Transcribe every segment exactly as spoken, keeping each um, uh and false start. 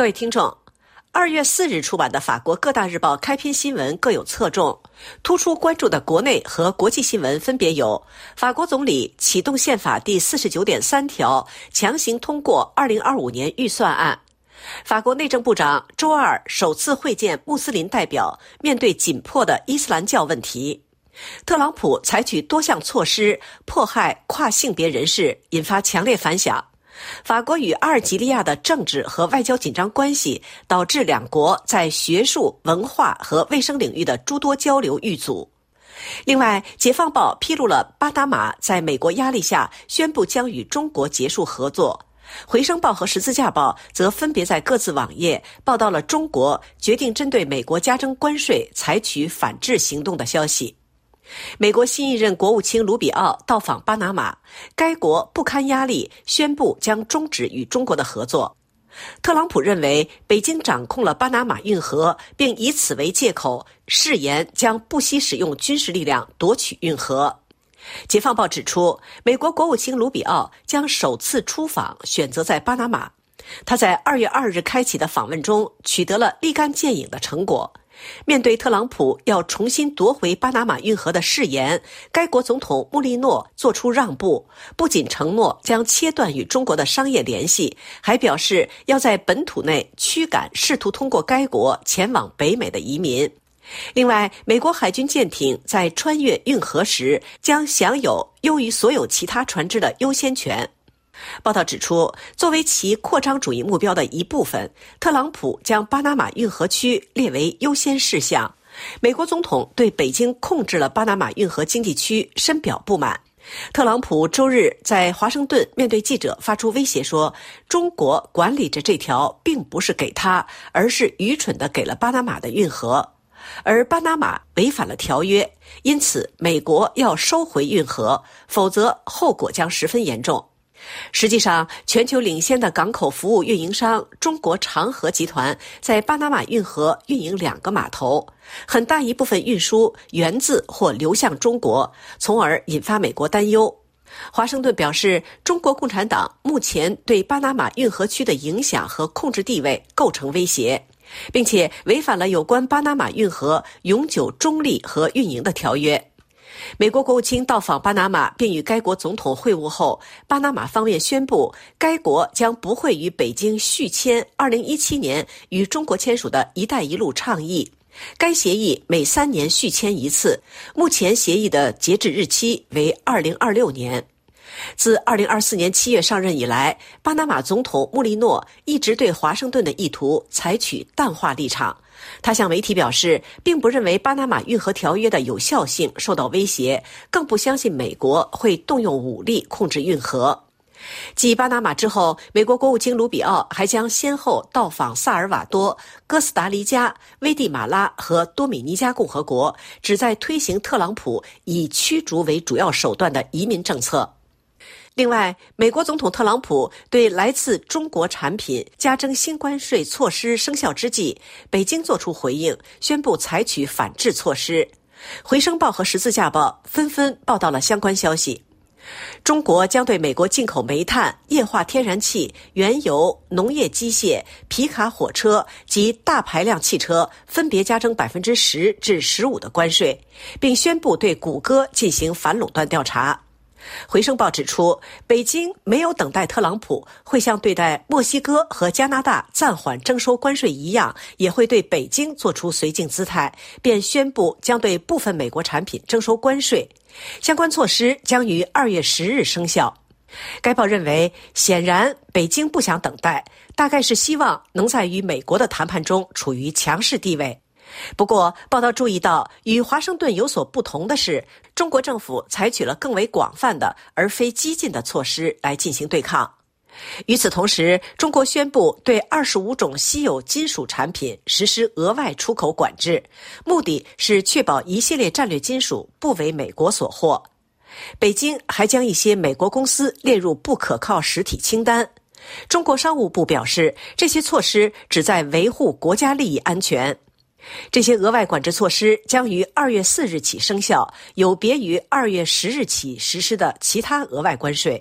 各位听众，二月四日出版的法国各大日报开篇新闻各有侧重，突出关注的国内和国际新闻分别有：法国总理启动宪法第四十九点三条，强行通过二零二五年预算案；法国内政部长周二首次会见穆斯林代表，面对紧迫的伊斯兰教问题；特朗普采取多项措施迫害跨性别人士，引发强烈反响。法国与阿尔及利亚的政治和外交紧张关系，导致两国在学术、文化和卫生领域的诸多交流遇阻。另外，《解放报》披露了巴拿马在美国压力下宣布将与中国结束合作，《回声报》和《十字架报》则分别在各自网页报道了中国决定针对美国加征关税采取反制行动的消息。美国新一任国务卿卢比奥到访巴拿马，该国不堪压力，宣布将终止与中国的合作。特朗普认为北京掌控了巴拿马运河，并以此为借口，誓言将不惜使用军事力量夺取运河。解放报指出，美国国务卿卢比奥将首次出访选择在巴拿马。他在二月二日开启的访问中取得了立竿见影的成果。面对特朗普要重新夺回巴拿马运河的誓言，该国总统穆利诺做出让步，不仅承诺将切断与中国的商业联系，还表示要在本土内驱赶试图通过该国前往北美的移民。另外，美国海军舰艇在穿越运河时将享有优于所有其他船只的优先权。报道指出，作为其扩张主义目标的一部分，特朗普将巴拿马运河区列为优先事项。美国总统对北京控制了巴拿马运河经济区深表不满。特朗普周日在华盛顿面对记者发出威胁说，中国管理着这条并不是给他，而是愚蠢地给了巴拿马的运河，而巴拿马违反了条约，因此美国要收回运河，否则后果将十分严重。实际上，全球领先的港口服务运营商中国长河集团在巴拿马运河运营两个码头，很大一部分运输源自或流向中国，从而引发美国担忧。华盛顿表示，中国共产党目前对巴拿马运河区的影响和控制地位构成威胁，并且违反了有关巴拿马运河永久中立和运营的条约。美国国务卿到访巴拿马并与该国总统会晤后，巴拿马方面宣布，该国将不会与北京续签二零一七年与中国签署的一带一路倡议。该协议每三年续签一次，目前协议的截止日期为二零二六年。自二零二四年七月上任以来，巴拿马总统穆利诺一直对华盛顿的意图采取淡化立场。他向媒体表示，并不认为巴拿马运河条约的有效性受到威胁，更不相信美国会动用武力控制运河。继巴拿马之后，美国国务卿卢比奥还将先后到访萨尔瓦多、哥斯达黎加、危地马拉和多米尼加共和国，旨在推行特朗普以驱逐为主要手段的移民政策。另外，美国总统特朗普对来自中国产品加征新关税措施生效之际，北京作出回应，宣布采取反制措施。回声报和十字架报纷纷报道了相关消息。中国将对美国进口煤炭、液化天然气、原油、农业机械、皮卡火车及大排量汽车分别加征百分之十至十五的关税，并宣布对谷歌进行反垄断调查。回声报指出，北京没有等待特朗普会像对待墨西哥和加拿大暂缓征收关税一样，也会对北京做出绥靖姿态，便宣布将对部分美国产品征收关税。相关措施将于二月十日生效。该报认为，显然北京不想等待，大概是希望能在与美国的谈判中处于强势地位。不过，报道注意到，与华盛顿有所不同的是，中国政府采取了更为广泛的而非激进的措施来进行对抗。与此同时，中国宣布对二十五种稀有金属产品实施额外出口管制，目的是确保一系列战略金属不为美国所获。北京还将一些美国公司列入不可靠实体清单。中国商务部表示，这些措施旨在维护国家利益安全。这些额外管制措施将于二月四日起生效，有别于二月十日起实施的其他额外关税。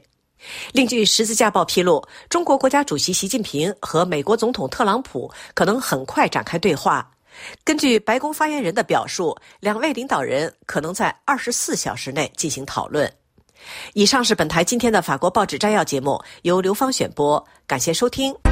另据《十字架报》披露，中国国家主席习近平和美国总统特朗普可能很快展开对话。根据白宫发言人的表述，两位领导人可能在二十四小时内进行讨论。以上是本台今天的法国报纸摘要节目，由刘芳选播，感谢收听。